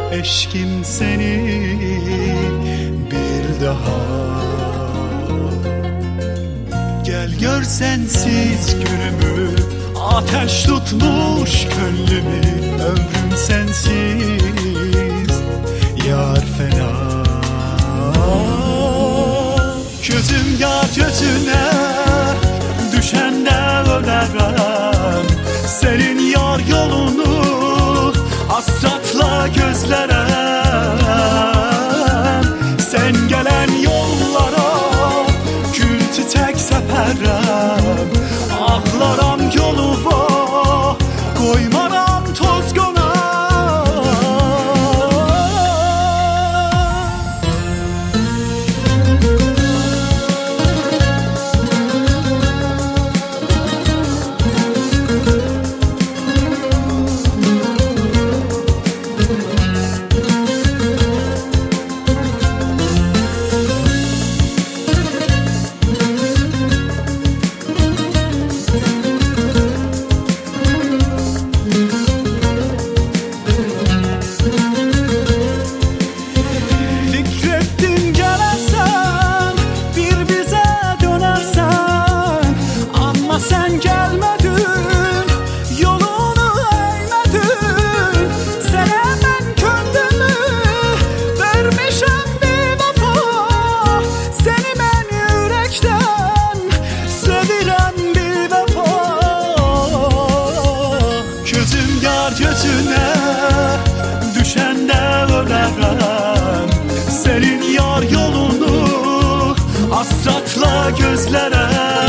eşkim seni bir daha. Gel gör sensiz günümü, ateş tutmuş gönlümü. Ömrüm sensiz yar fena. Gözüm yar gözüne düşende ölerem. Senin yar yolunu hasratla gözlerem. Sen gelen yollara gül çiçek seperem. Ağlaram yoluma, koymaram toz gona. Sen gelmedin, yolunu eğmedin. Sen hemen gönlümü vermişem bir vefa. Seni ben yürekten sevilen bir vefa. Gözüm yar gözüne düşende ölerem. Senin yar yolunu hasratla gözlerem.